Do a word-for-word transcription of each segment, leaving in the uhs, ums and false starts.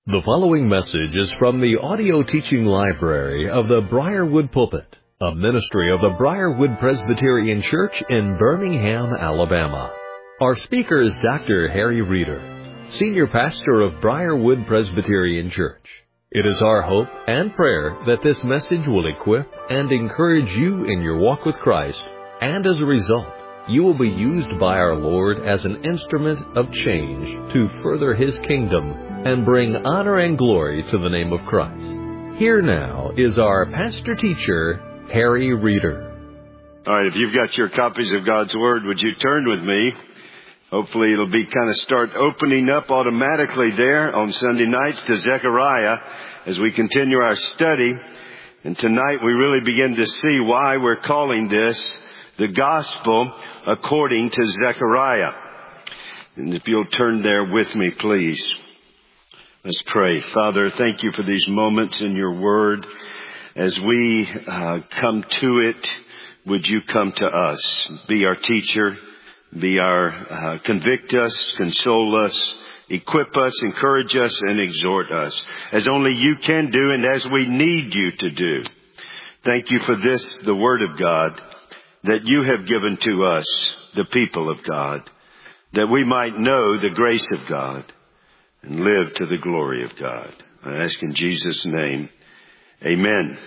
The following message is from the audio teaching library of the Briarwood Pulpit, a ministry of the Briarwood Presbyterian Church in Birmingham, Alabama. Our speaker is Doctor Harry Reeder, Senior Pastor of Briarwood Presbyterian Church. It is our hope and prayer that this message will equip and encourage you in your walk with Christ, and as a result, you will be used by our Lord as an instrument of change to further His kingdom and bring honor and glory to the name of Christ. Here now is our pastor-teacher, Harry Reeder. All right, if you've got your copies of God's Word, would you turn with me? Hopefully it'll be kind of start opening up automatically there on Sunday nights to Zechariah as we continue our study. And tonight we really begin to see why we're calling this the Gospel according to Zechariah. And if you'll turn there with me, please. Let's pray. Father, thank you for these moments in your word. As we uh, come to it, would you come to us? Be our teacher, be our, uh, convict us, console us, equip us, encourage us, and exhort us, as only you can do and as we need you to do. Thank you for this, the word of God, that you have given to us, the people of God, that we might know the grace of God and live to the glory of God. I ask in Jesus' name, amen.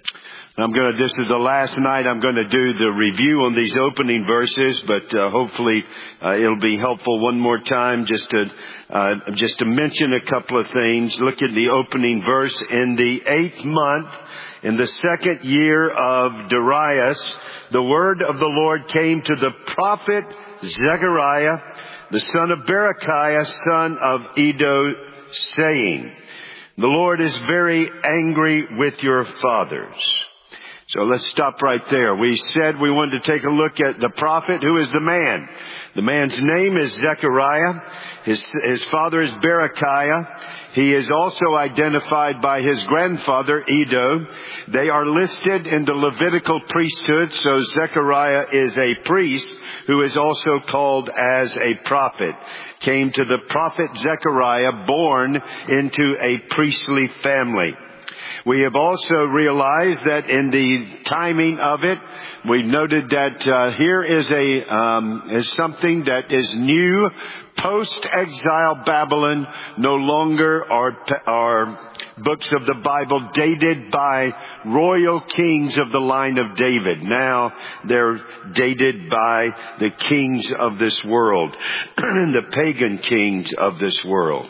I'm going to, this is the last night I'm going to do the review on these opening verses, but uh, hopefully uh, it'll be helpful one more time just to, uh, just to mention a couple of things. Look at the opening verse. In the eighth month, in the second year of Darius, the word of the Lord came to the prophet Zechariah, the son of Berechiah, son of Iddo, saying, the Lord is very angry with your fathers. So let's stop right there. We said we wanted to take a look at the prophet. Who is the man? The man's name is Zechariah. His, his father is Berechiah. He is also identified by his grandfather, Iddo. They are listed in the Levitical priesthood, so Zechariah is a priest who is also called as a prophet. Came to the prophet Zechariah, born into a priestly family. We have also realized that in the timing of it, we noted that uh, here is a um, is something that is new. Post-exile Babylon, no longer are, are books of the Bible dated by royal kings of the line of David. Now they're dated by the kings of this world, the pagan kings of this world.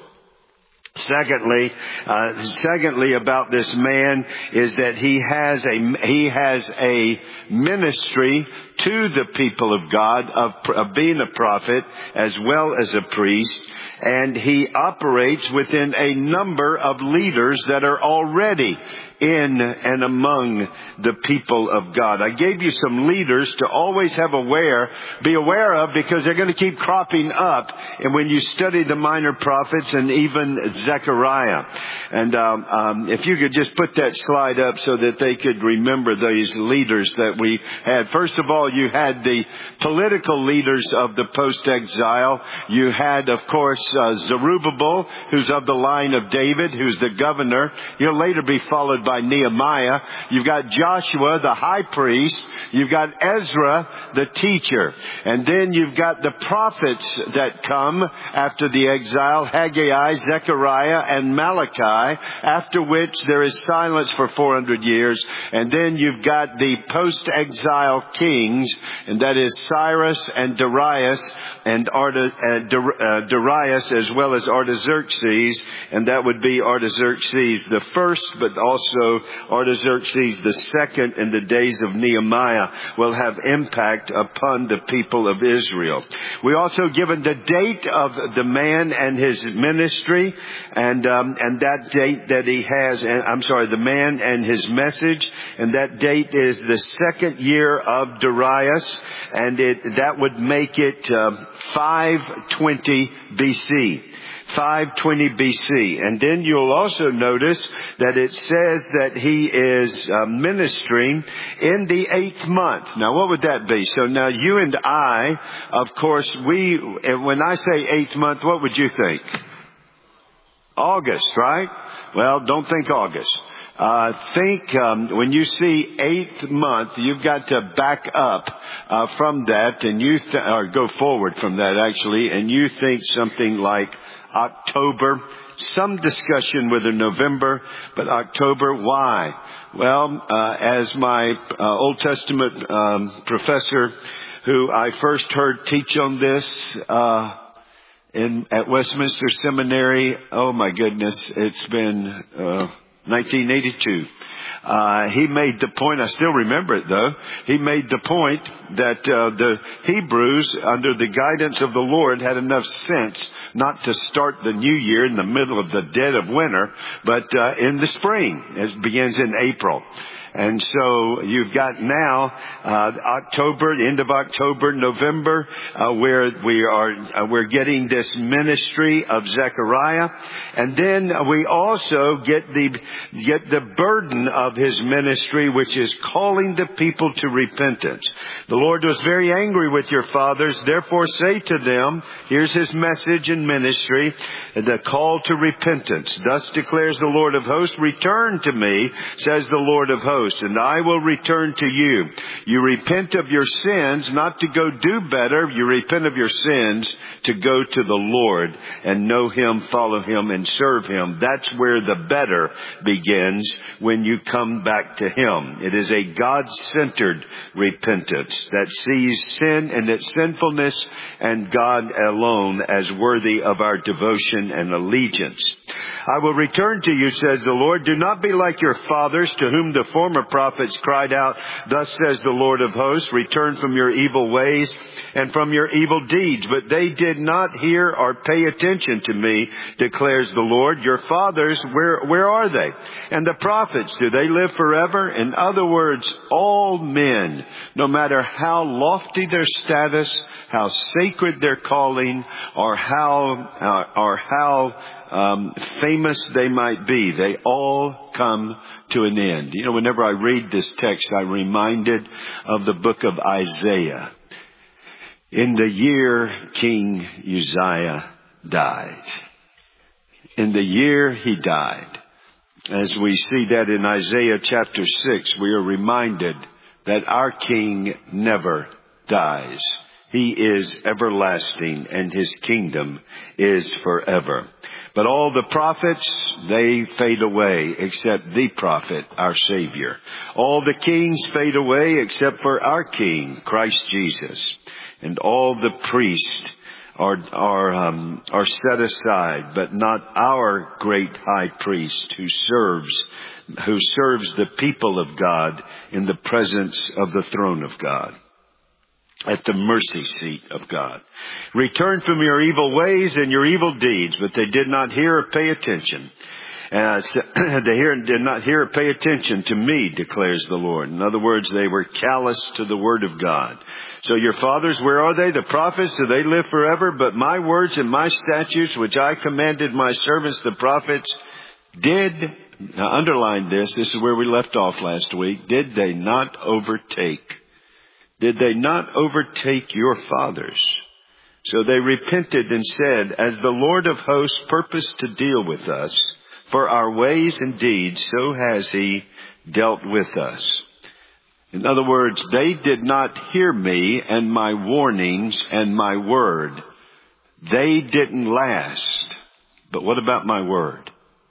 Secondly, uh, secondly about this man is that he has a, he has a ministry to the people of God of, of being a prophet as well as a priest. And he operates within a number of leaders that are already in and among the people of God. I gave you some leaders to always have aware, be aware of, because they're going to keep cropping up. And when you study the minor prophets and even Zechariah, and um, um, if you could just put that slide up so that they could remember these leaders that we had. First of all, you had the political leaders of the post-exile. You had, of course, uh, Zerubbabel, who's of the line of David, who's the governor. He'll later be followed by Nehemiah. You've got Joshua, the high priest. You've got Ezra, the teacher. And then you've got the prophets that come after the exile, Haggai, Zechariah, and Malachi, after which there is silence for four hundred years. And then you've got the post-exile kings, and that is Cyrus and Darius, and Arta, uh, Darius as well as Artaxerxes, and that would be Artaxerxes the first, but also Artaxerxes the second in the days of Nehemiah will have impact upon the people of Israel. We also given the date of the man and his ministry, and um, and that date that he has, and I'm sorry, the man and his message, and that date is the second year of Darius, and it that would make it uh, five twenty B C. five twenty B C. And then you'll also notice that it says that he is uh, ministering in the eighth month. Now, what would that be? So now you and I, of course, we, when I say eighth month, what would you think? August, right? Well, don't think August. Uh, think um, when you see eighth month, you've got to back up uh, from that, and you th- or go forward from that actually, and you think something like October. Some discussion whether November, but October. Why? Well, uh, as my uh, Old Testament um, professor, who I first heard teach on this uh, in at Westminster Seminary. Oh my goodness, it's been. Uh, nineteen eighty-two. Uh, he made the point, I still remember it though, he made the point that uh, the Hebrews, under the guidance of the Lord, had enough sense not to start the new year in the middle of the dead of winter, but uh, in the spring. It begins in April. And so you've got now uh October, the end of October, November, uh, where we are uh, we're getting this ministry of Zechariah, and then we also get the get the burden of his ministry, which is calling the people to repentance. The Lord was very angry with your fathers, therefore say to them, here's his message and ministry, the call to repentance. Thus declares the Lord of hosts, return to me, says the Lord of hosts, and I will return to you. You repent of your sins, not to go do better. You repent of your sins to go to the Lord and know him, follow him, and serve him. That's where the better begins, when you come back to him. It is a God-centered repentance that sees sin and its sinfulness and God alone as worthy of our devotion and allegiance. I will return to you, says the Lord. Do not be like your fathers, to whom the former prophets cried out, thus says the Lord of hosts, return from your evil ways and from your evil deeds. But they did not hear or pay attention to me, declares the Lord. Your fathers, where, where are they? And the prophets, do they live forever? In other words, all men, no matter how lofty their status, how sacred their calling, or how, uh, or how Um, famous they might be, they all come to an end. You know, whenever I read this text, I'm reminded of the book of Isaiah. In the year King Uzziah died. In the year he died. As we see that in Isaiah chapter six, we are reminded that our King never dies. He is everlasting, and his kingdom is forever. But all the prophets, they fade away, except the prophet, our Savior. All the kings fade away, except for our King, Christ Jesus. And all the priests are are um, are set aside, but not our great high priest who serves who serves the people of God in the presence of the throne of God, at the mercy seat of God. Return from your evil ways and your evil deeds, but they did not hear or pay attention. Uh, they hear, did not hear or pay attention to me, declares the Lord. In other words, they were callous to the word of God. So your fathers, where are they? The prophets, do they live forever? But my words and my statutes, which I commanded my servants, the prophets, did, now underline this, this is where we left off last week, did they not overtake? Did they not overtake your fathers? So they repented and said, as the Lord of hosts purposed to deal with us for our ways and deeds, so has he dealt with us. In other words, they did not hear me and my warnings and my word. They didn't last. But what about my word?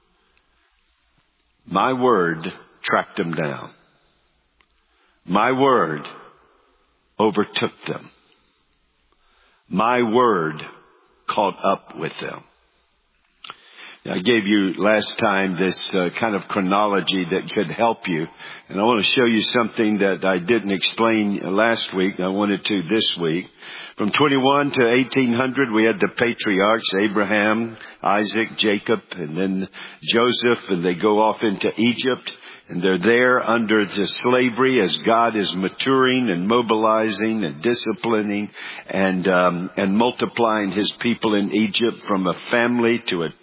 My word tracked them down. My word overtook them. My word caught up with them. I gave you last time this uh, kind of chronology that could help you. And I want to show you something that I didn't explain last week. I wanted to this week. From twenty-one to eighteen hundred, we had the patriarchs, Abraham, Isaac, Jacob, and then Joseph, and they go off into Egypt. And they're there under the slavery as God is maturing and mobilizing and disciplining and um, and multiplying his people in Egypt from a family to a and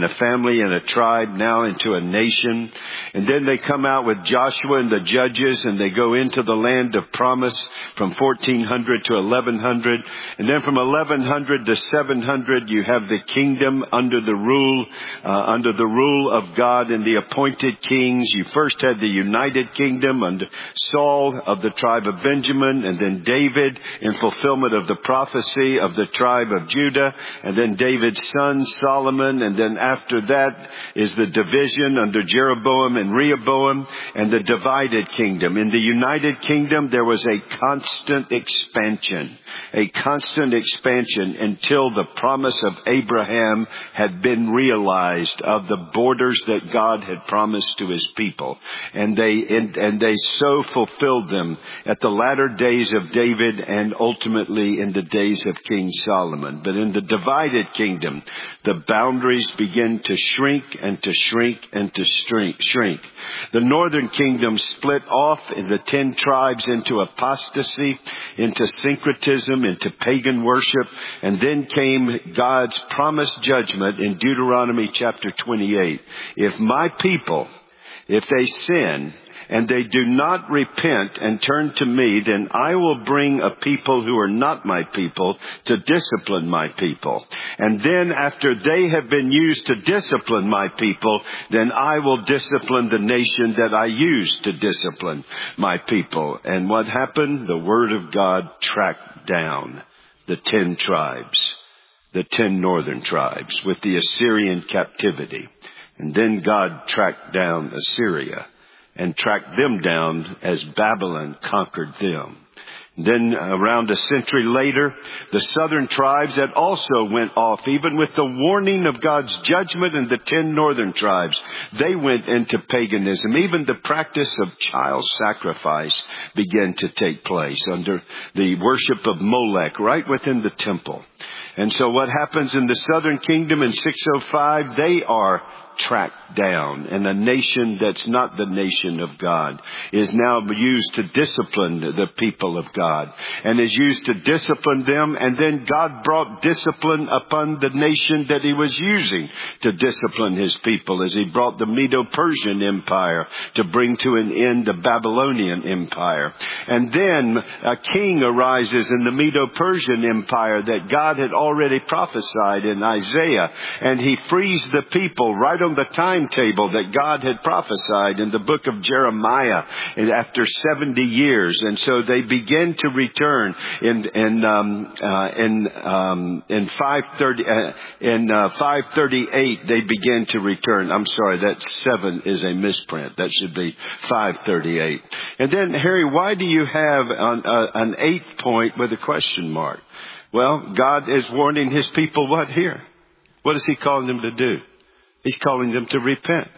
a family and a tribe, now into a nation. And then they come out with Joshua and the judges, and they go into the land of promise from fourteen hundred to eleven hundred. And then from eleven hundred to seven hundred, you have the kingdom under the rule, uh, under the rule of God and the appointed kings. You first had the United Kingdom under Saul of the tribe of Benjamin, and then David in fulfillment of the prophecy of the tribe of Judah, and then David's son Solomon, and then after that is the division under Jeroboam and Rehoboam, and the divided kingdom. In the United Kingdom, there was a constant expansion, a constant expansion until the promise of Abraham had been realized of the borders that God had promised to his people. And they, and, and they so fulfilled them at the latter days of David and ultimately in the days of King Solomon. But in the divided kingdom, the boundaries begin to shrink and to shrink and to shrink. shrink. The northern kingdom split off in the ten tribes into apostasy, into syncretism, into pagan worship, and then came God's promised judgment in Deuteronomy chapter twenty-eight. If my people, if they sin, and they do not repent and turn to me, then I will bring a people who are not my people to discipline my people. And then after they have been used to discipline my people, then I will discipline the nation that I used to discipline my people. And what happened? The word of God tracked down the ten tribes, the ten northern tribes with the Assyrian captivity. And then God tracked down Assyria and tracked them down as Babylon conquered them. Then around a century later, the southern tribes that also went off, even with the warning of God's judgment, and the ten northern tribes, they went into paganism. Even the practice of child sacrifice began to take place under the worship of Molech right within the temple. And so what happens in the southern kingdom in six oh five, they are tracked down, and a nation that's not the nation of God is now used to discipline the people of God, and is used to discipline them. And then God brought discipline upon the nation that he was using to discipline his people, as he brought the Medo-Persian Empire to bring to an end the Babylonian Empire. And then a king arises in the Medo-Persian Empire that God had already prophesied in Isaiah, and he frees the people right on the timetable that God had prophesied in the book of Jeremiah after seventy years. And so they begin to return in in um, uh, in um, in five thirty uh, in uh, five thirty-eight. They begin to return. I'm sorry, that seven is a misprint. That should be five thirty-eight. And then, Harry, why do you have an, uh, an eighth point with a question mark? Well, God is warning his people what here? What is he calling them to do? He's calling them to repent.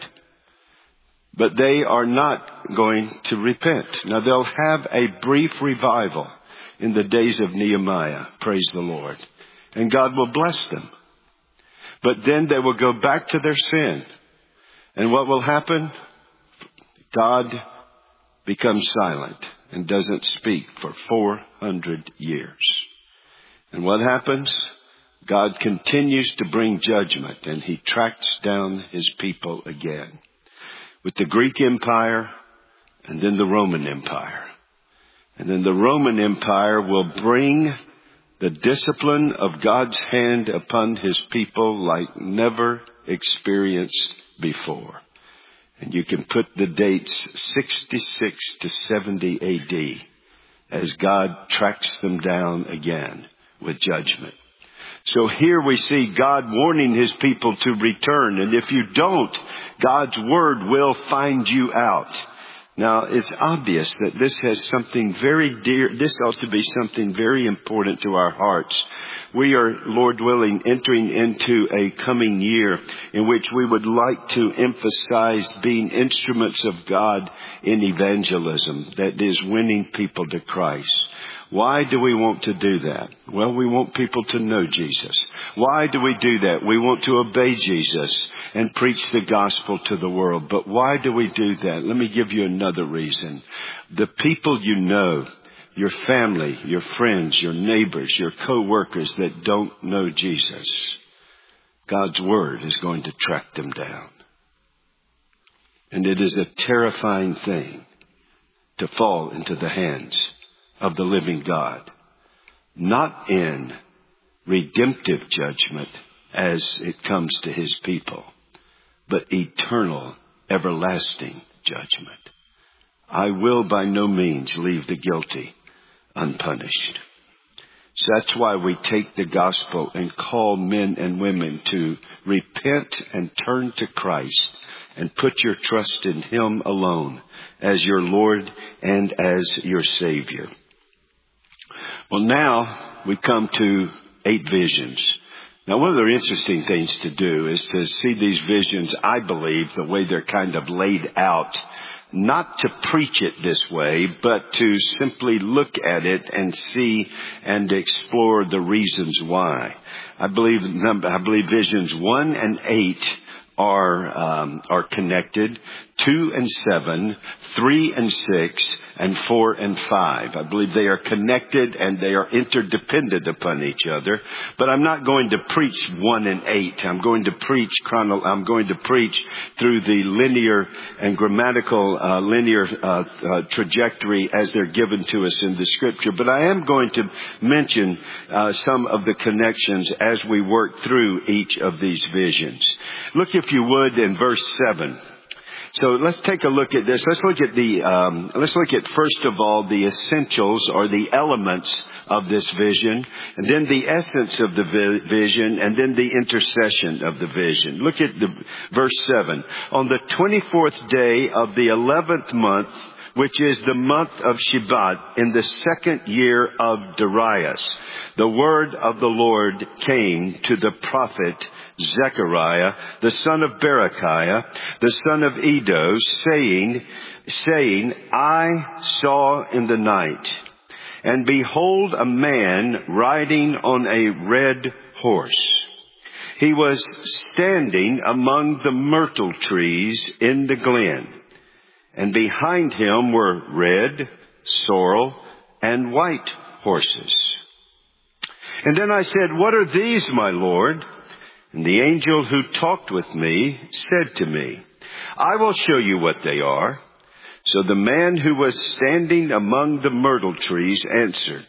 But they are not going to repent. Now, they'll have a brief revival in the days of Nehemiah. Praise the Lord. And God will bless them. But then they will go back to their sin. And what will happen? God becomes silent and doesn't speak for four hundred years. And what happens? God continues to bring judgment, and he tracks down his people again with the Greek Empire and then the Roman Empire. And then the Roman Empire will bring the discipline of God's hand upon his people like never experienced before. And you can put the dates sixty-six to seventy A D as God tracks them down again with judgment. So here we see God warning his people to return. And if you don't, God's word will find you out. Now, it's obvious that this has something very dear. This ought to be something very important to our hearts. We are, Lord willing, entering into a coming year in which we would like to emphasize being instruments of God in evangelism, that is, winning people to Christ. Why do we want to do that? Well, we want people to know Jesus. Why do we do that? We want to obey Jesus and preach the gospel to the world. But why do we do that? Let me give you another reason. The people you know, your family, your friends, your neighbors, your co-workers that don't know Jesus, God's word is going to track them down. And it is a terrifying thing to fall into the hands of the living God, not in redemptive judgment as it comes to his people, but eternal, everlasting judgment. I will by no means leave the guilty unpunished. So that's why we take the gospel and call men and women to repent and turn to Christ and put your trust in him alone as your Lord and as your Savior. Well, now we come to eight visions. Now, one of the interesting things to do is to see these visions, I believe, the way they're kind of laid out, not to preach it this way, but to simply look at it and see and explore the reasons why. I believe, I believe visions one and eight are um, are connected. Two and seven, three and six, and four and five. I believe they are connected and they are interdependent upon each other. But I'm not going to preach one and eight. I'm going to preach chrono. I'm going to preach through the linear and grammatical uh, linear uh, uh, trajectory as they're given to us in the Scripture. But I am going to mention uh, some of the connections as we work through each of these visions. Look, if you would, in verse seven. So let's take a look at this. Let's look at the, um, let's look at first of all the essentials or the elements of this vision, and then the essence of the vi- vision, and then the intercession of the vision. Look at the verse seven. On the twenty-fourth day of the eleventh month, which is the month of Shebat, in the second year of Darius, the word of the Lord came to the prophet Zechariah, the son of Berechiah, the son of Iddo, saying, saying, I saw in the night, and behold, a man riding on a red horse. He was standing among the myrtle trees in the glen. And behind him were red, sorrel, and white horses. And then I said, what are these, my Lord? And the angel who talked with me said to me, I will show you what they are. So the man who was standing among the myrtle trees answered,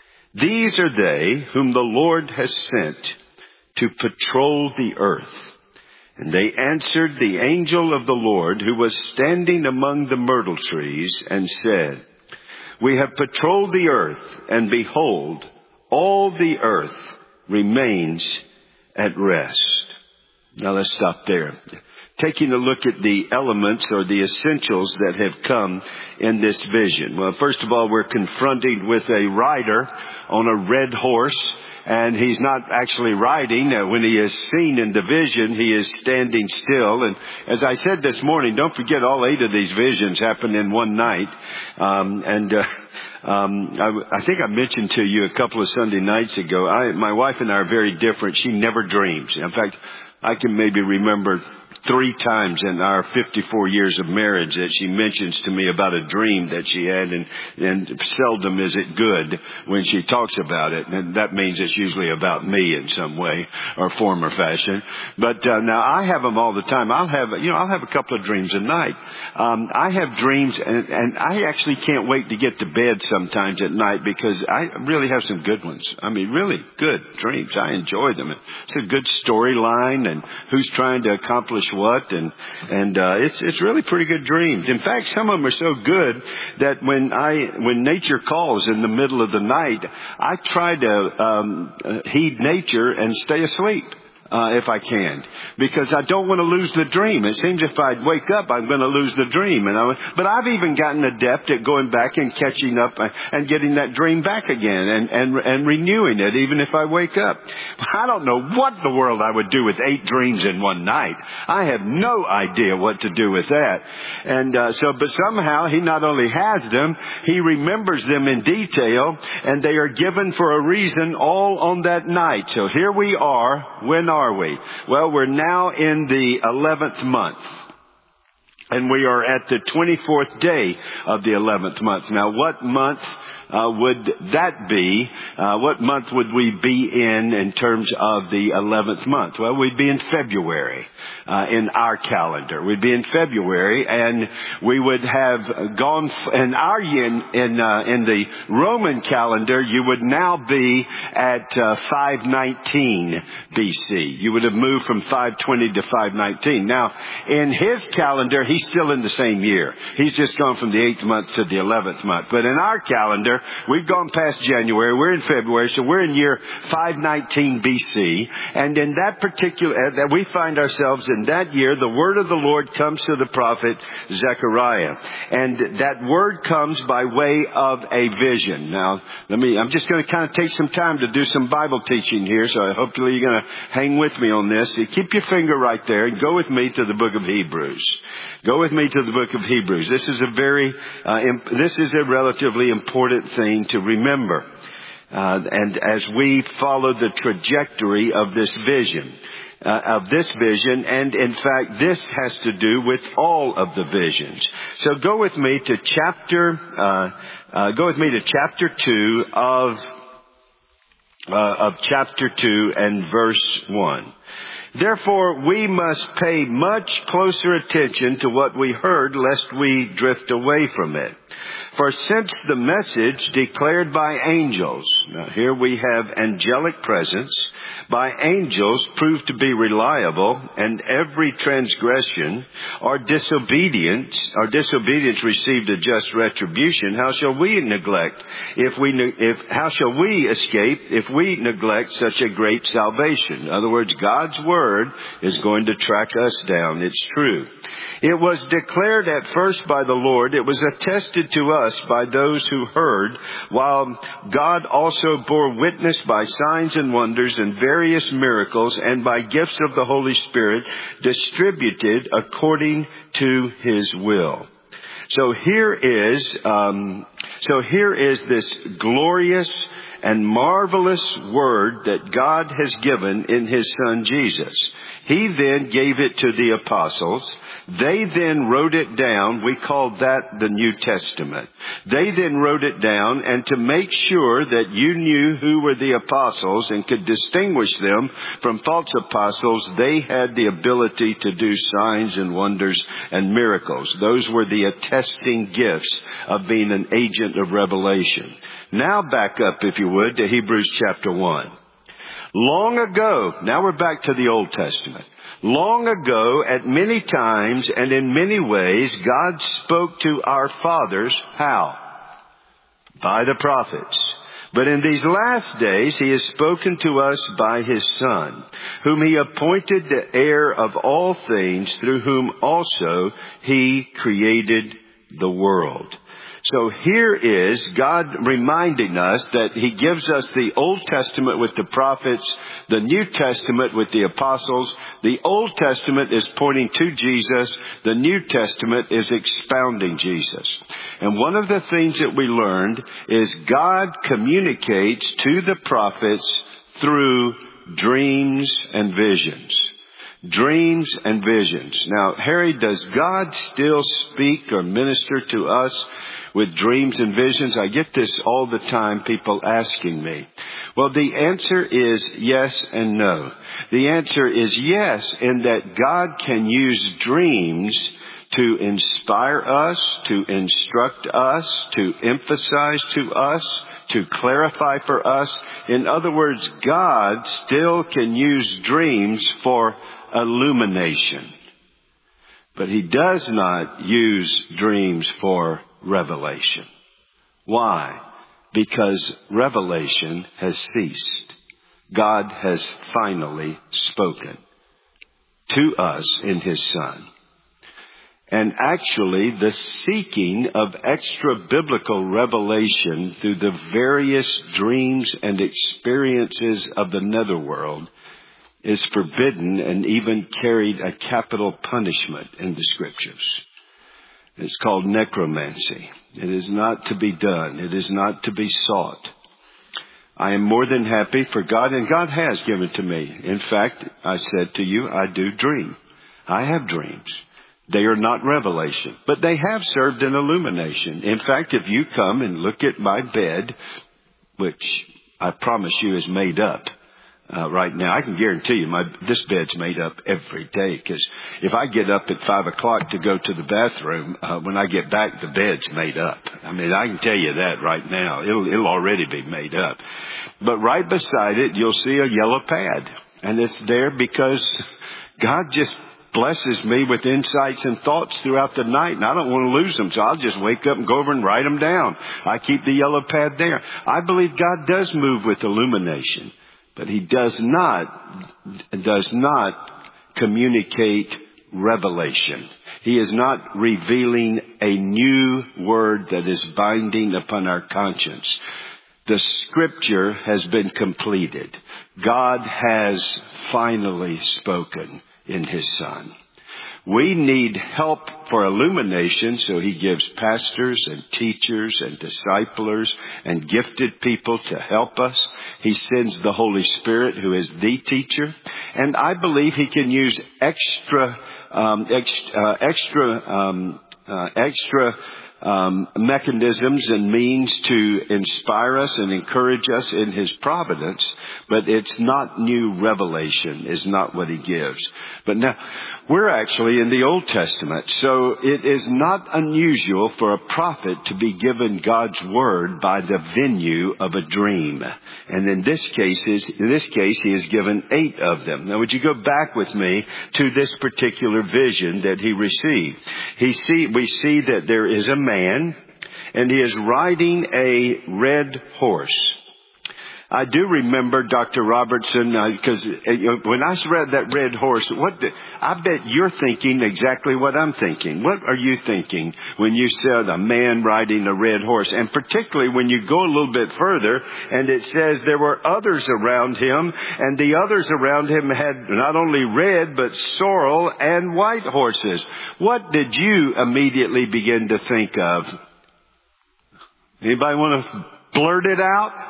these are they whom the Lord has sent to patrol the earth. And they answered the angel of the Lord who was standing among the myrtle trees and said, we have patrolled the earth, and behold, all the earth remains at rest. Now let's stop there. Taking a look at the elements or the essentials that have come in this vision. Well, first of all, we're confronted with a rider on a red horse. And he's not actually riding. Uh, when he is seen in the vision, he is standing still. And as I said this morning, don't forget all eight of these visions happened in one night. Um, and uh, um, I, I think I mentioned to you a couple of Sunday nights ago, I, my wife and I are very different. She never dreams. In fact, I can maybe remember three times in our fifty-four years of marriage that she mentions to me about a dream that she had, and, and seldom is it good when she talks about it. And that means it's usually about me in some way or form or fashion. But uh, now I have them all the time. I'll have, you know, I'll have a couple of dreams a night. Um, I have dreams, and, and I actually can't wait to get to bed sometimes at night because I really have some good ones. I mean, really good dreams. I enjoy them. It's a good storyline, and who's trying to accomplish what, and and uh, it's it's really pretty good dreams. In fact, some of them are so good that when I when nature calls in the middle of the night, I try to um, uh, heed nature and stay asleep. Uh, if I can, because I don't want to lose the dream. It seems if I wake up, I'm going to lose the dream. And I, but I've even gotten adept at going back and catching up and getting that dream back again and, and, and renewing it, even if I wake up. I don't know what in the world I would do with eight dreams in one night. I have no idea what to do with that. And uh, so, but somehow he not only has them, he remembers them in detail, and they are given for a reason all on that night. So here we are. When are we? Well, we're now in the eleventh month. And we are at the twenty-fourth day of the eleventh month. Now, what month uh, would that be? Uh, what month would we be in in terms of the eleventh month? Well, we'd be in February uh, in our calendar. We'd be in February, and we would have gone in our in in, uh, in the Roman calendar. You would now be at uh, five nineteen B C. You would have moved from five twenty to five nineteen. Now, in his calendar, he's still in the same year. He's just gone from the eighth month to the eleventh month. But in our calendar, we've gone past January. We're in February, so we're in year five nineteen B C. And in that particular, that we find ourselves in that year, the word of the Lord comes to the prophet Zechariah. And that word comes by way of a vision. Now, let me, I'm just going to kind of take some time to do some Bible teaching here, so hopefully you're going to hang with me on this. So keep your finger right there and go with me to the book of Hebrews. Go with me to the book of Hebrews. This is a very, uh, imp- this is a relatively important thing to remember. Uh, and as we follow the trajectory of this vision, uh, of this vision, and in fact, this has to do with all of the visions. So go with me to chapter, uh, uh, go with me to chapter two of, uh, of chapter two and verse one. Therefore, we must pay much closer attention to what we heard, lest we drift away from it. For since the message declared by angels, now here we have angelic presence, by angels proved to be reliable, and every transgression or disobedience, or disobedience received a just retribution, how shall we neglect if we, if, how shall we escape if we neglect such a great salvation? In other words, God's word is going to track us down. It's true. It was declared at first by the Lord. It was attested to us by those who heard, while God also bore witness by signs and wonders and various miracles and by gifts of the Holy Spirit distributed according to His will. So here is, um, so here is this glorious and marvelous word that God has given in His Son Jesus. He then gave it to the apostles. They then wrote it down. We call that the New Testament. They then wrote it down, and to make sure that you knew who were the apostles and could distinguish them from false apostles, they had the ability to do signs and wonders and miracles. Those were the attesting gifts of being an agent of revelation. Now back up, if you would, to Hebrews chapter one. Long ago, now we're back to the Old Testament. Long ago, at many times and in many ways, God spoke to our fathers. How? By the prophets. But in these last days, He has spoken to us by His Son, whom He appointed the heir of all things, through whom also He created the world. So here is God reminding us that He gives us the Old Testament with the prophets, the New Testament with the apostles. The Old Testament is pointing to Jesus. The New Testament is expounding Jesus. And one of the things that we learned is God communicates to the prophets through dreams and visions. Dreams and visions. Now, Harry, does God still speak or minister to us with dreams and visions? I get this all the time, people asking me. Well, the answer is yes and no. The answer is yes, in that God can use dreams to inspire us, to instruct us, to emphasize to us, to clarify for us. In other words, God still can use dreams for illumination. But He does not use dreams for revelation. Why? Because revelation has ceased. God has finally spoken to us in His Son. And actually, the seeking of extra biblical revelation through the various dreams and experiences of the netherworld is forbidden and even carried a capital punishment in the Scriptures. It's called necromancy. It is not to be done. It is not to be sought. I am more than happy for God, and God has given to me. In fact, I said to you, I do dream. I have dreams. They are not revelation, but they have served an illumination. In fact, if you come and look at my bed, which I promise you is made up uh, right now, I can guarantee you my this bed's made up every day, because if I get up at five o'clock to go to the bathroom, uh, when I get back, the bed's made up. I mean, I can tell you that right now. It'll, it'll already be made up. But right beside it, you'll see a yellow pad, and it's there because God just blesses me with insights and thoughts throughout the night, and I don't want to lose them, so I'll just wake up and go over and write them down. I keep the yellow pad there. I believe God does move with illumination, but He does not, does not communicate revelation. He is not revealing a new word that is binding upon our conscience. The Scripture has been completed. God has finally spoken in His Son. We need help for illumination, so He gives pastors and teachers and disciplers and gifted people to help us. He sends the Holy Spirit, who is the teacher. And I believe He can use extra, um, ex, uh, extra, um, uh, extra Um, mechanisms and means to inspire us and encourage us in His providence, but it's not new revelation, is not what He gives. But now, we're actually in the Old Testament, so it is not unusual for a prophet to be given God's Word by the venue of a dream. And in this case, in this case, He has given eight of them. Now, would you go back with me to this particular vision that he received? He see, we see that there is a man, and he is riding a red horse. I do remember Doctor Robertson, because uh, you know, when I read that red horse, what the, I bet you're thinking exactly what I'm thinking. What are you thinking when you said a man riding a red horse? And particularly when you go a little bit further, and it says there were others around him, and the others around him had not only red, but sorrel and white horses. What did you immediately begin to think of? Anybody want to blurt it out?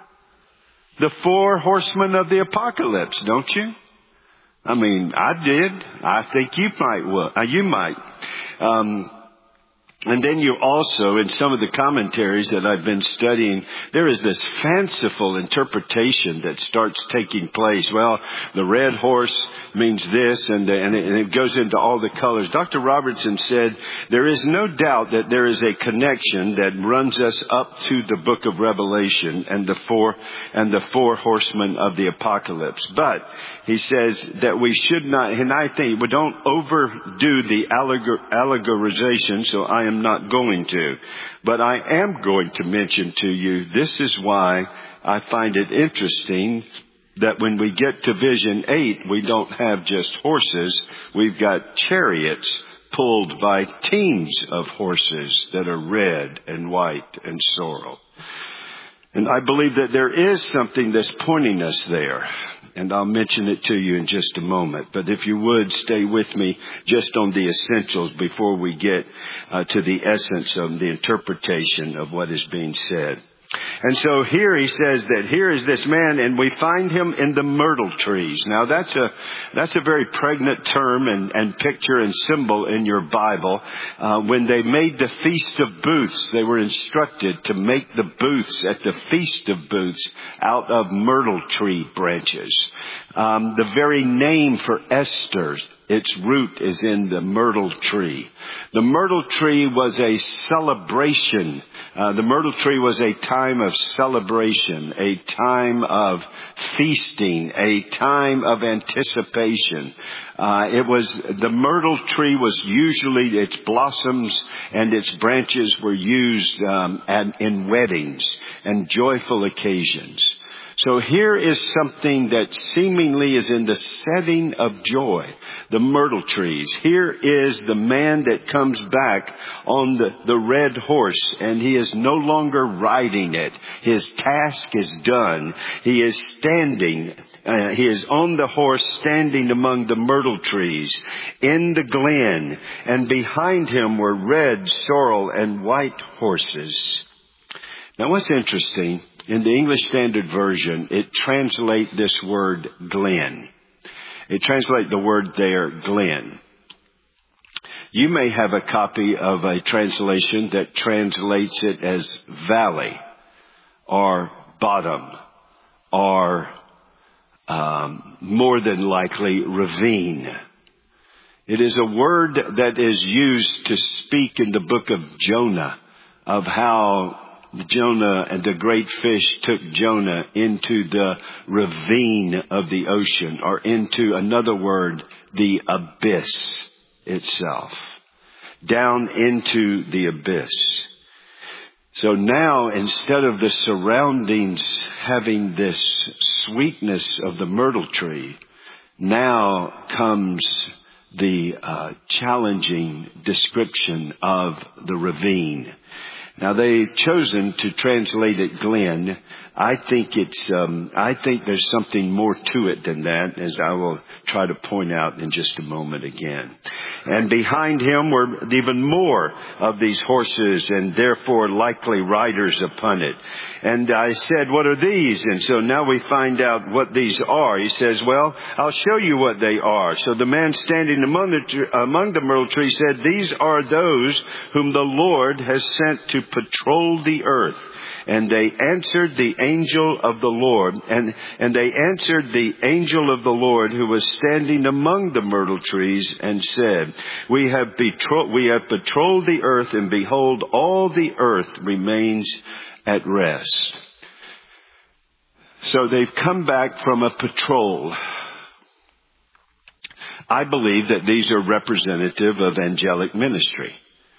The four horsemen of the apocalypse, don't you? I mean, I did. I think you might. Well, uh, you might. Um, and then you also, in some of the commentaries that I've been studying, there is this fanciful interpretation that starts taking place. Well, the red horse means this, and, the, and, it, and it goes into all the colors. Doctor Robertson said there is no doubt that there is a connection that runs us up to the book of Revelation and the four and the four horsemen of the apocalypse. But he says that we should not, and I think we don't overdo the allegor, allegorization. So I am not going to, but I am going to mention to you. This is why I find it interesting that when we get to vision eight, we don't have just horses. We've got chariots pulled by teams of horses that are red and white and sorrel. And I believe that there is something that's pointing us there. And I'll mention it to you in just a moment. But if you would, stay with me just on the essentials before we get uh, to the essence of the interpretation of what is being said. And so here he says that here is this man, and we find him in the myrtle trees. Now that's a that's a very pregnant term and, and picture and symbol in your Bible. Uh, when they made the Feast of Booths, they were instructed to make the booths at the Feast of Booths out of myrtle tree branches. Um, the very name for Esther, its root is in the myrtle tree. The myrtle tree was a celebration. Uh, the myrtle tree was a time of celebration, a time of feasting, a time of anticipation. Uh, it was, the myrtle tree was usually, its blossoms and its branches were used um, at, in weddings and joyful occasions. So here is something that seemingly is in the setting of joy, the myrtle trees. Here is the man that comes back on the, the red horse, and he is no longer riding it. His task is done. He is standing. Uh, he is on the horse, standing among the myrtle trees in the glen, and behind him were red, sorrel, and white horses. Now what's interesting, in the English Standard Version, it translates this word glen. It translates the word there, glen. You may have a copy of a translation that translates it as valley or bottom or um, more than likely ravine. It is a word that is used to speak in the book of Jonah of how Jonah and the great fish took Jonah into the ravine of the ocean, or into, another word, the abyss itself. Down into the abyss. So now, instead of the surroundings having this sweetness of the myrtle tree, now comes the uh, challenging description of the ravine. Now, they've chosen to translate it Glen. I think it's, um, I think there's something more to it than that, as I will try to point out in just a moment again. And behind him were even more of these horses, and therefore likely riders upon it. And I said, what are these? And so now we find out what these are. He says, well, I'll show you what they are. So the man standing among the, among the myrtle tree said, these are those whom the Lord has sent to patrol the earth. And they answered the angel of the Lord, and, and they answered the angel of the Lord who was standing among the myrtle trees and said, we have, betro- we have patrolled the earth, and behold, all the earth remains at rest. So they've come back from a patrol. I believe that these are representative of angelic ministry.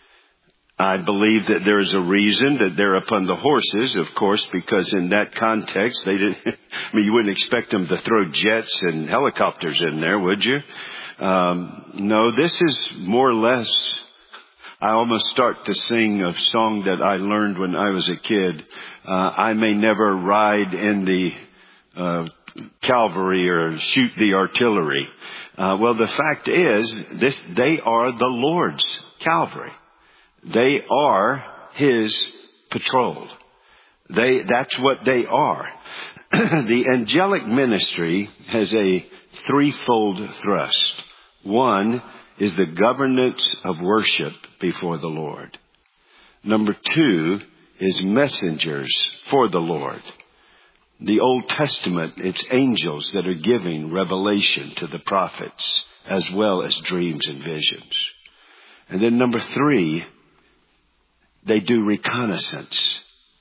I believe that there is a reason that they're upon the horses, of course, because in that context, they didn't, I mean, you wouldn't expect them to throw jets and helicopters in there, would you? Um, no, this is more or less, I almost start to sing a song that I learned when I was a kid. Uh, I may never ride in the, uh, cavalry or shoot the artillery. Uh, well, the fact is, this, they are the Lord's cavalry. They are His patrol. They, that's what they are. The angelic ministry has a threefold thrust. One is the governance of worship before the Lord. Number two is messengers for the Lord. The Old Testament, it's angels that are giving revelation to the prophets, as well as dreams and visions. And then number three, they do reconnaissance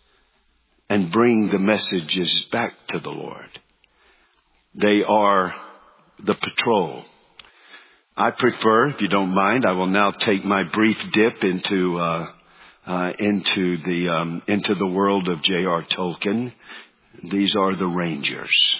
and bring the messages back to the Lord. They are the patrol. I prefer, if you don't mind, I will now take my brief dip into uh, uh, into the um, into the world of J R Tolkien. These are the Rangers.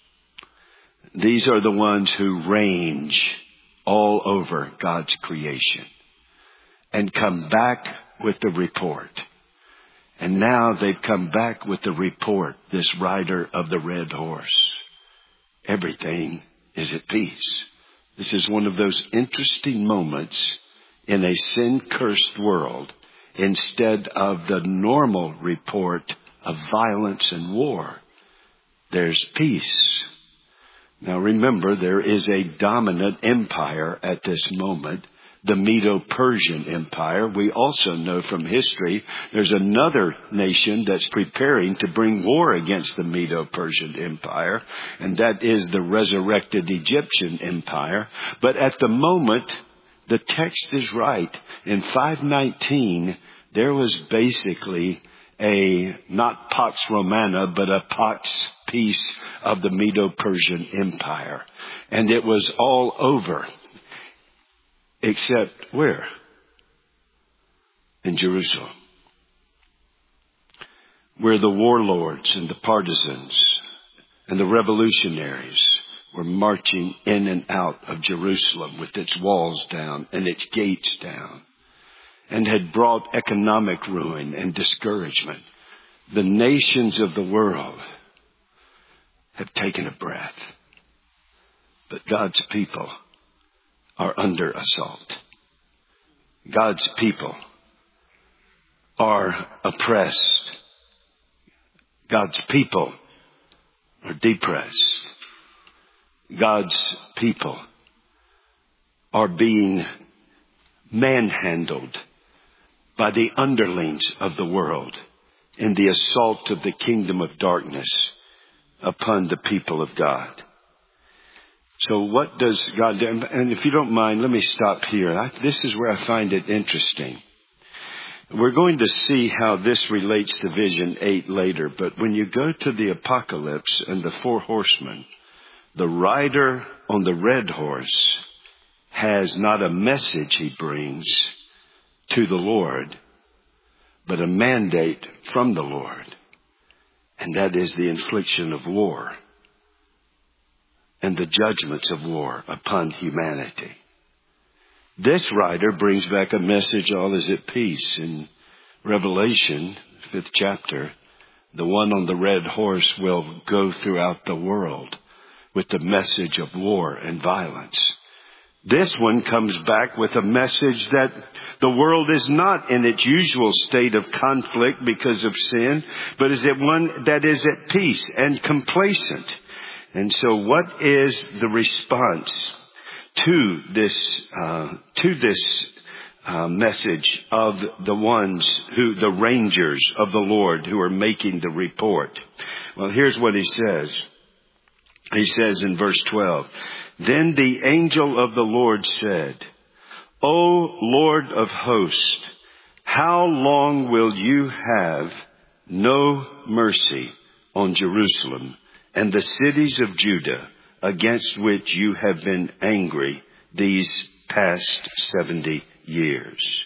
These are the ones who range all over God's creation and come back with the report. And now they've come back with the report, this rider of the red horse. Everything is at peace. This is one of those interesting moments in a sin-cursed world, instead of the normal report of violence and war. There's peace. Now remember, there is a dominant empire at this moment, the Medo-Persian Empire. We also know from history there's another nation that's preparing to bring war against the Medo-Persian Empire, and that is the resurrected Egyptian Empire. But at the moment, the text is right. In five nineteen, there was basically a, not Pax Romana, but a Pax Peace of the Medo-Persian Empire. And it was all over. Except where? In Jerusalem. Where the warlords and the partisans and the revolutionaries were marching in and out of Jerusalem with its walls down and its gates down, and had brought economic ruin and discouragement. The nations of the world have taken a breath. But God's people are under assault. God's people are oppressed. God's people are depressed. God's people are being manhandled by the underlings of the world in the assault of the kingdom of darkness upon the people of God. So what does God do? And if you don't mind, let me stop here. I, this is where I find it interesting. We're going to see how this relates to Vision eight later. But when you go to the Apocalypse and the four horsemen, the rider on the red horse has not a message he brings to the Lord, but a mandate from the Lord. And that is the infliction of war and the judgments of war upon humanity. This rider brings back a message, all is at peace. In Revelation, fifth chapter, the one on the red horse will go throughout the world with the message of war and violence. This one comes back with a message that the world is not in its usual state of conflict because of sin, but is it one that is at peace and complacent. And so what is the response to this, uh, to this, uh, message of the ones who, the rangers of the Lord who are making the report? Well, here's what he says. He says in verse twelve, "Then the angel of the Lord said, O Lord of hosts, how long will you have no mercy on Jerusalem and the cities of Judah, against which you have been angry these past seventy years?"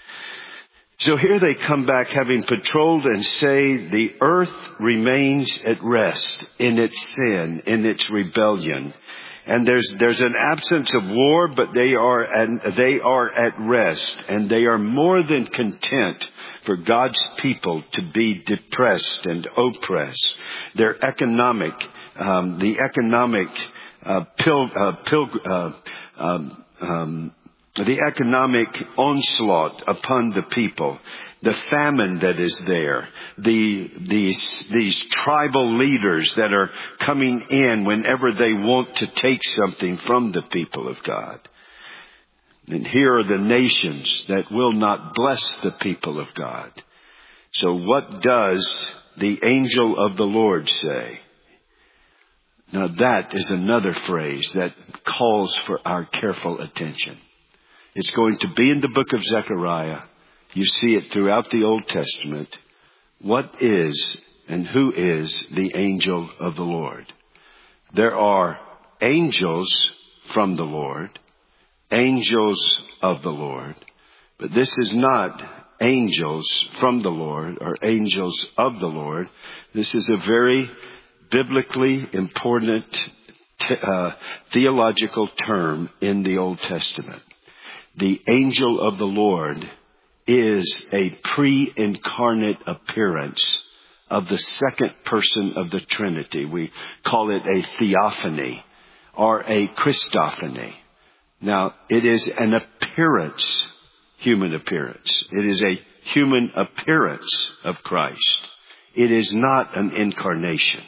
So here they come back having patrolled and say the earth remains at rest in its sin, in its rebellion. And there's, there's an absence of war, but they are, and they are at rest, and they are more than content for God's people to be depressed and oppressed. Their economic, um, the economic, uh, pil, uh, pil, uh, um, um, the economic onslaught upon the people, the famine that is there, the these these tribal leaders that are coming in whenever they want to take something from the people of God. And here are the nations that will not bless the people of God. So what does the angel of the Lord say? Now that is another phrase that calls for our careful attention. It's going to be in the book of Zechariah. You see it throughout the Old Testament. What is and who is the angel of the Lord? There are angels from the Lord, angels of the Lord, but this is not angels from the Lord or angels of the Lord. This is a very biblically important uh, theological term in the Old Testament. The angel of the Lord is a pre-incarnate appearance of the second person of the Trinity. We call it a theophany or a Christophany. Now, it is an appearance, human appearance. It is a human appearance of Christ. It is not an incarnation.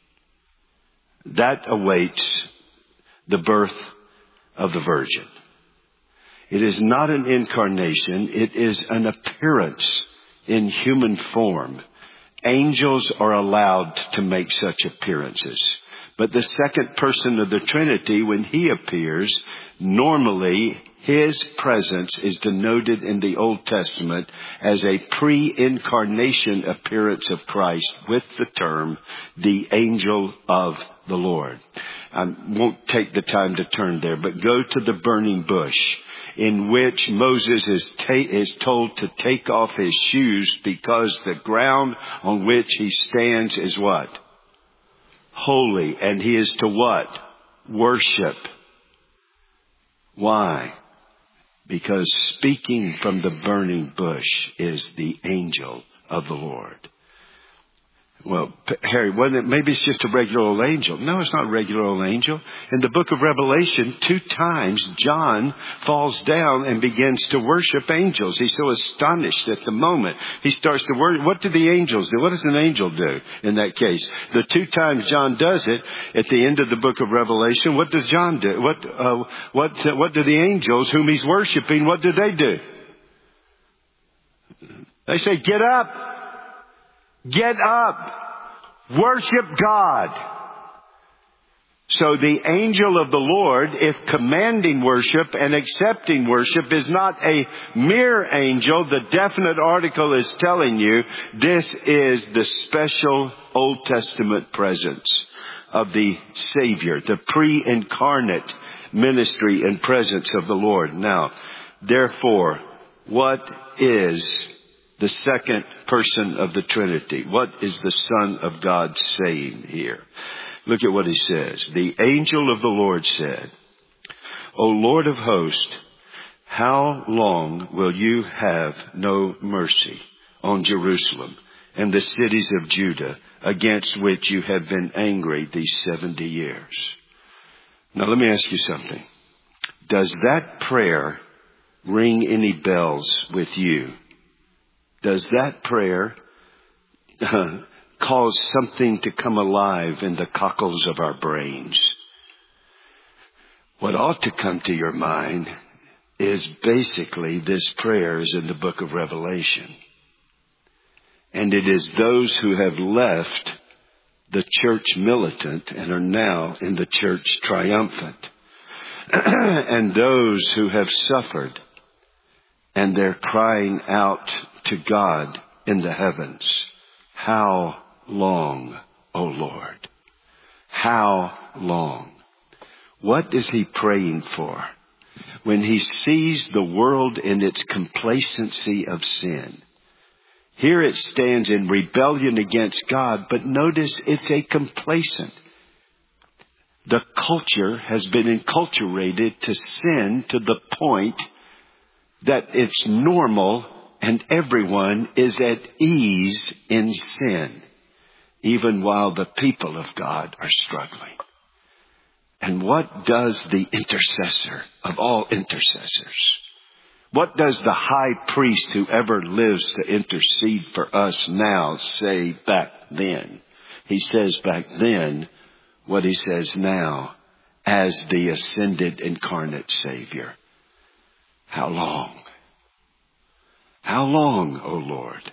That awaits the birth of the Virgin. It is not an incarnation. It is an appearance in human form. Angels are allowed to make such appearances. But the second person of the Trinity, when he appears, normally his presence is denoted in the Old Testament as a pre-incarnation appearance of Christ with the term, the angel of the Lord. I won't take the time to turn there, but go to the burning bush, in which Moses is, ta- is told to take off his shoes because the ground on which he stands is what? Holy. And he is to what? Worship. Why? Because speaking from the burning bush is the angel of the Lord. Well, Harry, wasn't it, maybe it's just a regular old angel. No, it's not a regular old angel. In the book of Revelation, two times John falls down and begins to worship angels. He's so astonished at the moment. He starts to worship. What do the angels do? What does an angel do in that case? The two times John does it at the end of the book of Revelation, what does John do? What, uh, what, uh, what do the angels whom he's worshiping, what do they do? They say, get up. Get up. Worship God. So the angel of the Lord, if commanding worship and accepting worship, is not a mere angel. The definite article is telling you this is the special Old Testament presence of the Savior, the pre-incarnate ministry and presence of the Lord. Now, therefore, what is the second person of the Trinity? What is the Son of God saying here? Look at what he says. The angel of the Lord said, O Lord of hosts, how long will you have no mercy on Jerusalem and the cities of Judah, against which you have been angry these seventy years? Now let me ask you something. Does that prayer ring any bells with you? Does that prayer uh, cause something to come alive in the cockles of our brains? What ought to come to your mind is basically this prayer is in the book of Revelation. And it is those who have left the church militant and are now in the church triumphant. And those who have suffered and they're crying out to God in the heavens, how long, O Lord? How long? What is he praying for? When he sees the world in its complacency of sin. Here it stands in rebellion against God, but notice it's a complacent. The culture has been enculturated to sin to the point that it's normal and everyone is at ease in sin, even while the people of God are struggling. And what does the intercessor of all intercessors, what does the high priest who ever lives to intercede for us now say back then? He says back then what he says now as the ascended incarnate Savior. How long? How long, O Lord?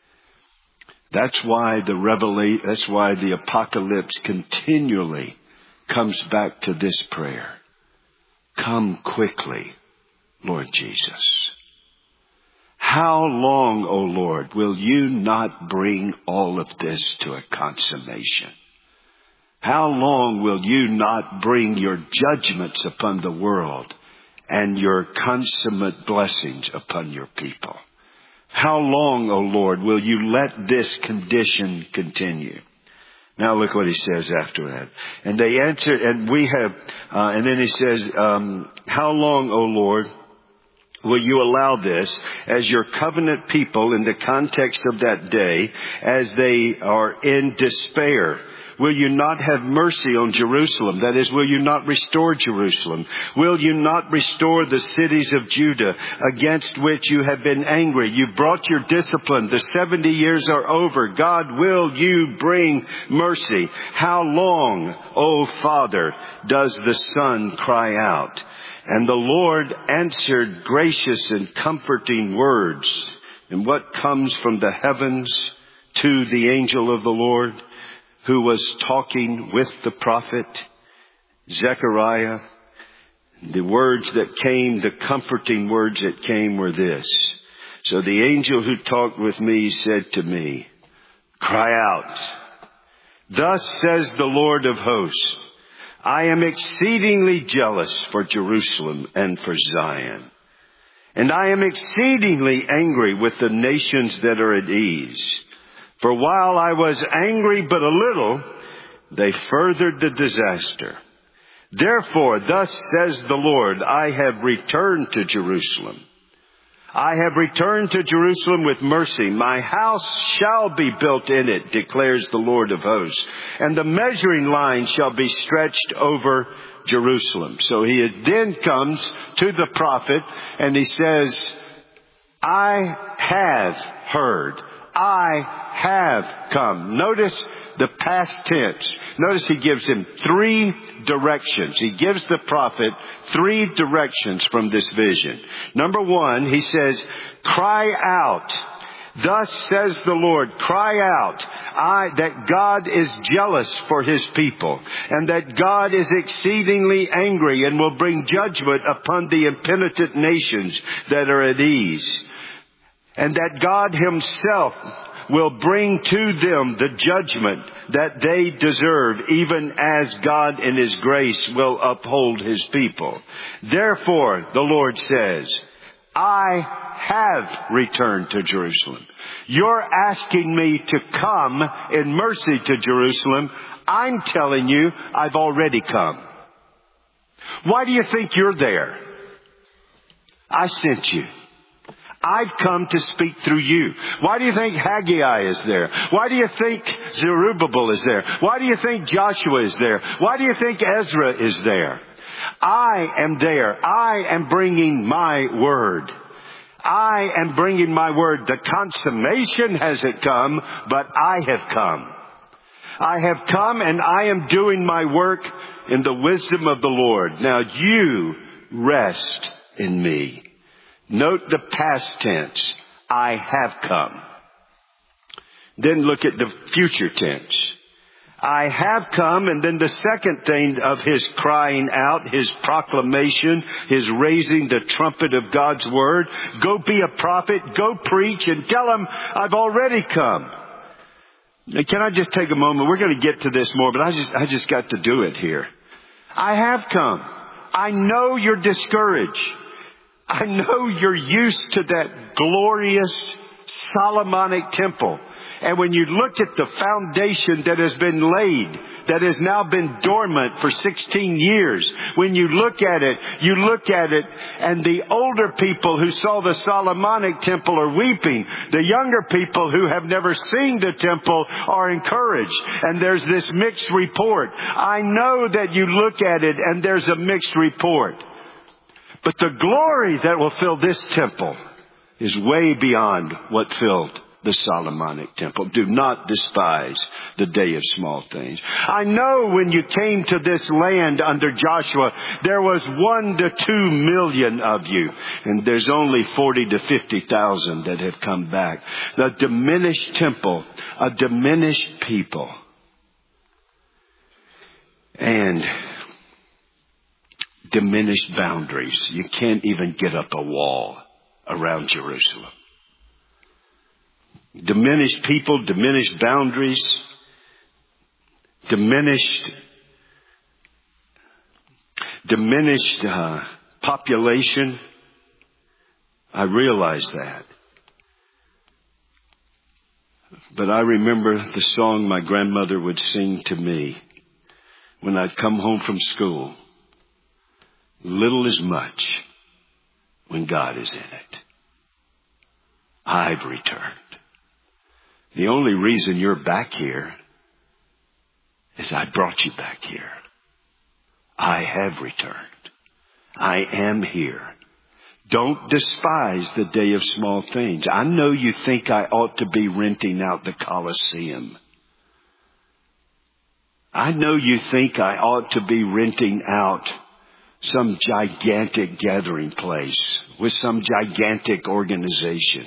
That's why the revelation, that's why the apocalypse continually comes back to this prayer. Come quickly, Lord Jesus. How long, O Lord, will you not bring all of this to a consummation? How long will you not bring your judgments upon the world and your consummate blessings upon your people? How long, O Lord, will you let this condition continue? Now look what he says after that. And they answered, and we have, uh, and then he says, um, how long, O Lord, will you allow this as your covenant people in the context of that day, as they are in despair? Will you not have mercy on Jerusalem? That is, will you not restore Jerusalem? Will you not restore the cities of Judah against which you have been angry? You've brought your discipline. The seventy years are over. God, will you bring mercy? How long, O Father, does the Son cry out? And the Lord answered gracious and comforting words. And what comes from the heavens to the angel of the Lord, who was talking with the prophet Zechariah? The words that came, the comforting words that came were this. So the angel who talked with me said to me, cry out. Thus says the Lord of hosts, I am exceedingly jealous for Jerusalem and for Zion. And I am exceedingly angry with the nations that are at ease. For while I was angry but a little, they furthered the disaster. Therefore, thus says the Lord, I have returned to Jerusalem. I have returned to Jerusalem with mercy. My house shall be built in it, declares the Lord of hosts. And the measuring line shall be stretched over Jerusalem. So he then comes to the prophet and he says, I have heard. I have come. Notice the past tense. Notice he gives him three directions. He gives the prophet three directions from this vision. Number one, he says, cry out. Thus says the Lord, cry out, I, that God is jealous for his people, and that God is exceedingly angry and will bring judgment upon the impenitent nations that are at ease. And that God himself will bring to them the judgment that they deserve, even as God in his grace will uphold his people. Therefore, the Lord says, I have returned to Jerusalem. You're asking me to come in mercy to Jerusalem. I'm telling you, I've already come. Why do you think you're there? I sent you. I've come to speak through you. Why do you think Haggai is there? Why do you think Zerubbabel is there? Why do you think Joshua is there? Why do you think Ezra is there? I am there. I am bringing my word. I am bringing my word. The consummation hasn't come, but I have come. I have come and I am doing my work in the wisdom of the Lord. Now you rest in me. Note the past tense. I have come. Then look at the future tense. I have come, and then the second thing of his crying out, his proclamation, his raising the trumpet of God's word. Go be a prophet, go preach, and tell them I've already come. Now, can I just take a moment? We're going to get to this more, but I just, I just got to do it here. I have come. I know you're discouraged. I know you're used to that glorious Solomonic temple. And when you look at the foundation that has been laid, that has now been dormant for sixteen years, when you look at it, you look at it, and the older people who saw the Solomonic temple are weeping. The younger people who have never seen the temple are encouraged. And there's this mixed report. I know that you look at it and there's a mixed report. But the glory that will fill this temple is way beyond what filled the Solomonic temple. Do not despise the day of small things. I know when you came to this land under Joshua, there was one to two million of you. And there's only forty to fifty thousand that have come back. The diminished temple, a diminished people. And diminished boundaries. You can't even get up a wall around Jerusalem. Diminished people, diminished boundaries, diminished, diminished uh, population. I realize that. But I remember the song my grandmother would sing to me when I'd come home from school. Little is much when God is in it. I've returned. The only reason you're back here is I brought you back here. I have returned. I am here. Don't despise the day of small things. I know you think I ought to be renting out the Colosseum. I know you think I ought to be renting out some gigantic gathering place with some gigantic organization.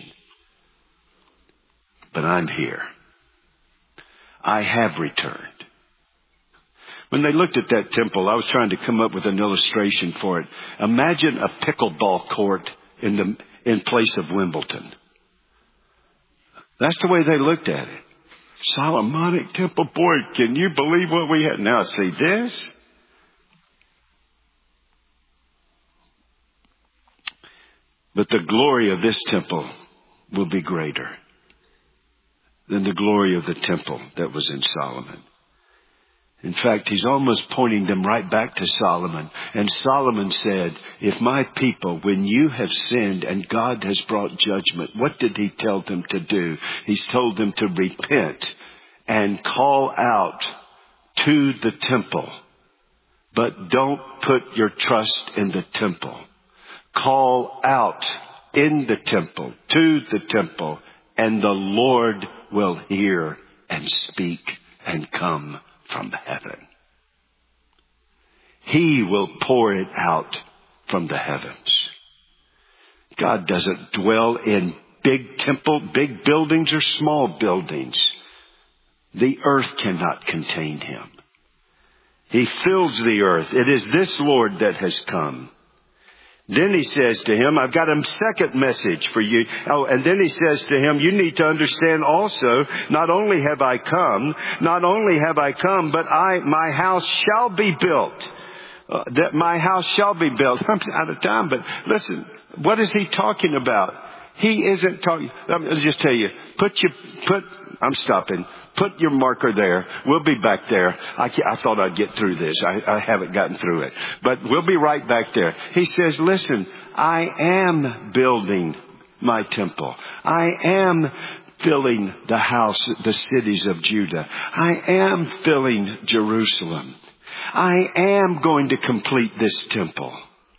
But I'm here. I have returned. When they looked at that temple, I was trying to come up with an illustration for it. Imagine a pickleball court in the in place of Wimbledon. That's the way they looked at it. Solomonic temple, boy, can you believe what we had? Now see this? But the glory of this temple will be greater than the glory of the temple that was in Solomon. In fact, he's almost pointing them right back to Solomon. And Solomon said, if my people, when you have sinned and God has brought judgment, what did he tell them to do? He's told them to repent and call out to the temple. But don't put your trust in the temple. Call out in the temple, to the temple, and the Lord will hear and speak and come from heaven. He will pour it out from the heavens. God doesn't dwell in big temple, big buildings or small buildings. The earth cannot contain him. He fills the earth. It is this Lord that has come. Then he says to him, I've got a second message for you. Oh, and then he says to him, you need to understand also, not only have I come, not only have I come, but I, my house shall be built. Uh, that my house shall be built. I'm out of time, but listen, what is he talking about? He isn't talking, let me just tell you, put your, put, I'm stopping. Put your marker there. We'll be back there. I, I thought I'd get through this. I, I haven't gotten through it. But we'll be right back there. He says, listen, I am building my temple. I am filling the house, the cities of Judah. I am filling Jerusalem. I am going to complete this temple.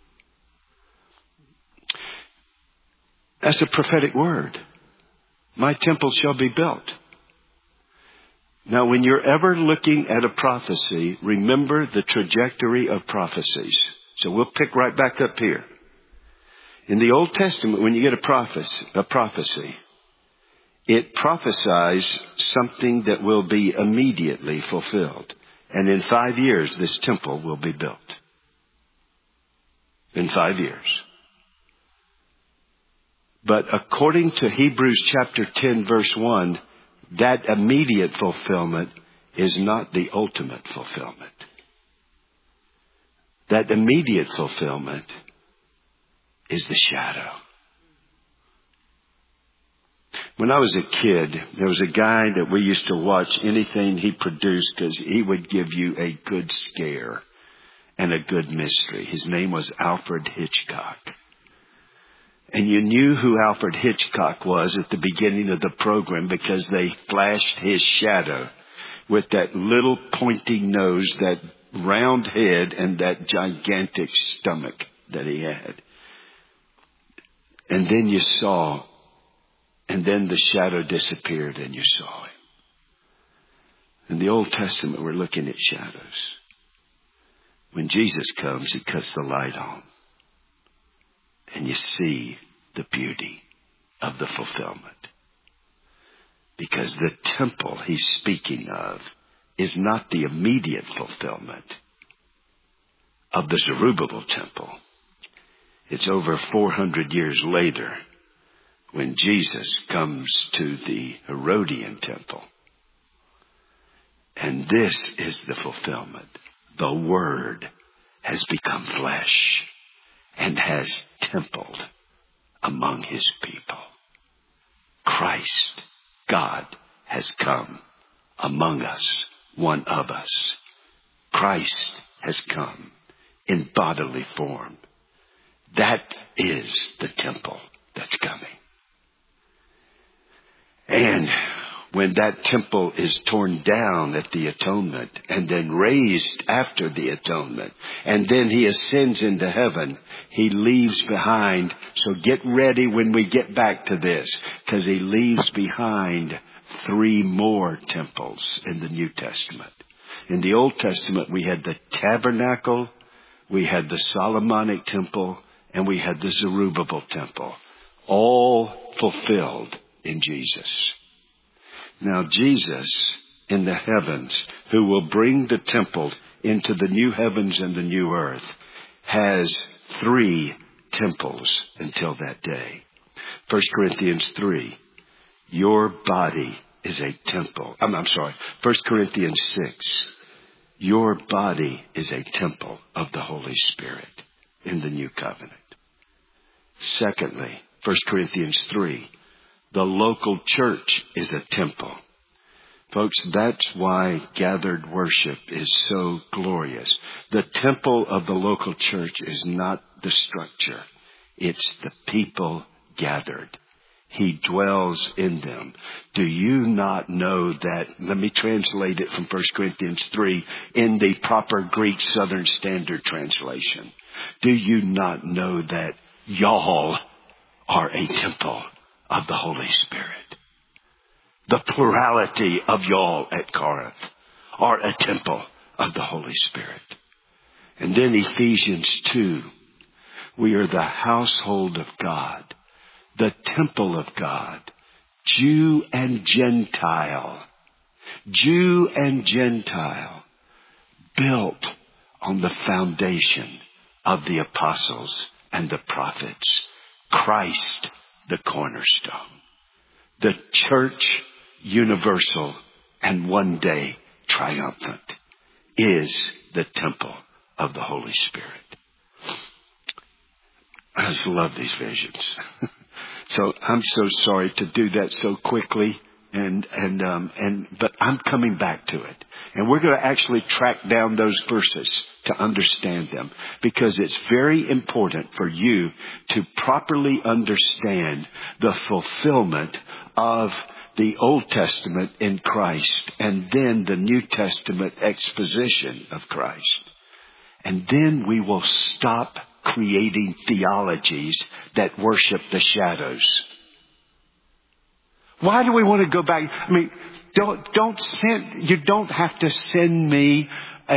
That's a prophetic word. My temple shall be built. Now, when you're ever looking at a prophecy, remember the trajectory of prophecies. So we'll pick right back up here. In the Old Testament, when you get a prophecy, a prophecy, it prophesies something that will be immediately fulfilled. And in five years, this temple will be built. In five years. But according to Hebrews chapter ten, verse one, that immediate fulfillment is not the ultimate fulfillment. That immediate fulfillment is the shadow. When I was a kid, there was a guy that we used to watch anything he produced because he would give you a good scare and a good mystery. His name was Alfred Hitchcock. And you knew who Alfred Hitchcock was at the beginning of the program because they flashed his shadow with that little pointy nose, that round head, and that gigantic stomach that he had. And then you saw, and then the shadow disappeared and you saw him. In the Old Testament, we're looking at shadows. When Jesus comes, he cuts the light on. And you see the beauty of the fulfillment. Because the temple he's speaking of is not the immediate fulfillment of the Zerubbabel temple. It's over four hundred years later when Jesus comes to the Herodian temple. And this is the fulfillment. The Word has become flesh and has templed among his people. Christ, God, has come among us, one of us. Christ has come in bodily form. That is the temple that's coming. And when that temple is torn down at the atonement and then raised after the atonement, and then he ascends into heaven, he leaves behind. So get ready when we get back to this, because he leaves behind three more temples in the New Testament. In the Old Testament, we had the tabernacle, we had the Solomonic temple, and we had the Zerubbabel temple, all fulfilled in Jesus. Now Jesus in the heavens, who will bring the temple into the new heavens and the new earth, has three temples until that day. First Corinthians three, your body is a temple. I'm, I'm sorry, First Corinthians six, your body is a temple of the Holy Spirit in the new covenant. Secondly, First Corinthians three, the local church is a temple. Folks, that's why gathered worship is so glorious. The temple of the local church is not the structure. It's the people gathered. He dwells in them. Do you not know that? Let me translate it from First Corinthians three in the proper Greek Southern Standard Translation. Do you not know that y'all are a temple of the Holy Spirit? The plurality of y'all at Corinth are a temple of the Holy Spirit. And then Ephesians two. We are the household of God, the temple of God, Jew and Gentile, Jew and Gentile, built on the foundation of the apostles and the prophets, Christ the cornerstone, the church universal and one day triumphant is the temple of the Holy Spirit. I just love these visions. So I'm so sorry to do that so quickly, and and um, and but I'm coming back to it, and we're going to actually track down those verses to understand them, because it's very important for you to properly understand the fulfillment of the Old Testament in Christ, and then the New Testament exposition of Christ. And then we will stop creating theologies that worship the shadows. Why do we want to go back? I mean, don't, don't send, you don't have to send me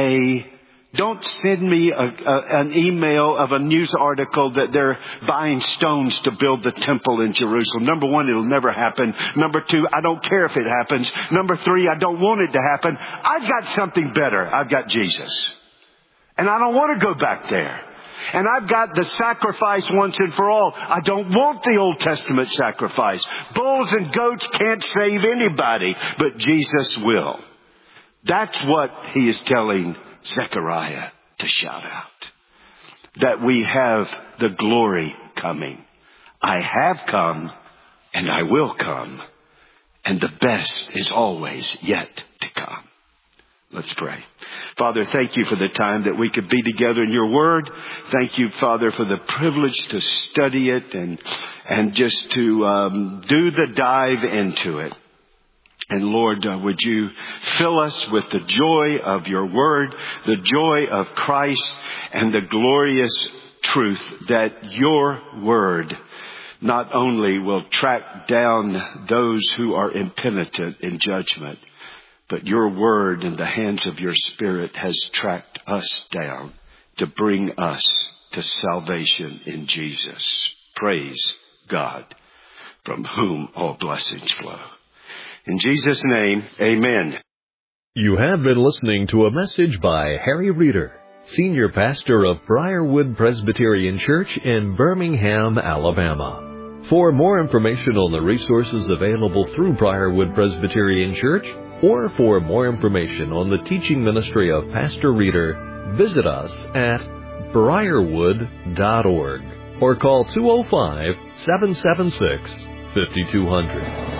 a, don't send me a, a, an email of a news article that they're buying stones to build the temple in Jerusalem. Number one, it'll never happen. Number two, I don't care if it happens. Number three, I don't want it to happen. I've got something better. I've got Jesus. And I don't want to go back there. And I've got the sacrifice once and for all. I don't want the Old Testament sacrifice. Bulls and goats can't save anybody, but Jesus will. That's what he is telling Zechariah to shout out. That we have the glory coming. I have come and I will come. And the best is always yet to come. Let's pray. Father, thank you for the time that we could be together in your word. Thank you, Father, for the privilege to study it and and just to um, do the dive into it. And Lord, uh, would you fill us with the joy of your word, the joy of Christ, and the glorious truth that your word not only will track down those who are impenitent in judgment, but your word in the hands of your Spirit has tracked us down to bring us to salvation in Jesus. Praise God, from whom all blessings flow. In Jesus' name, amen. You have been listening to a message by Harry Reeder, Senior Pastor of Briarwood Presbyterian Church in Birmingham, Alabama. For more information on the resources available through Briarwood Presbyterian Church, or for more information on the teaching ministry of Pastor Reeder, visit us at briarwood dot org or call two oh five, seven seven six, five two zero zero.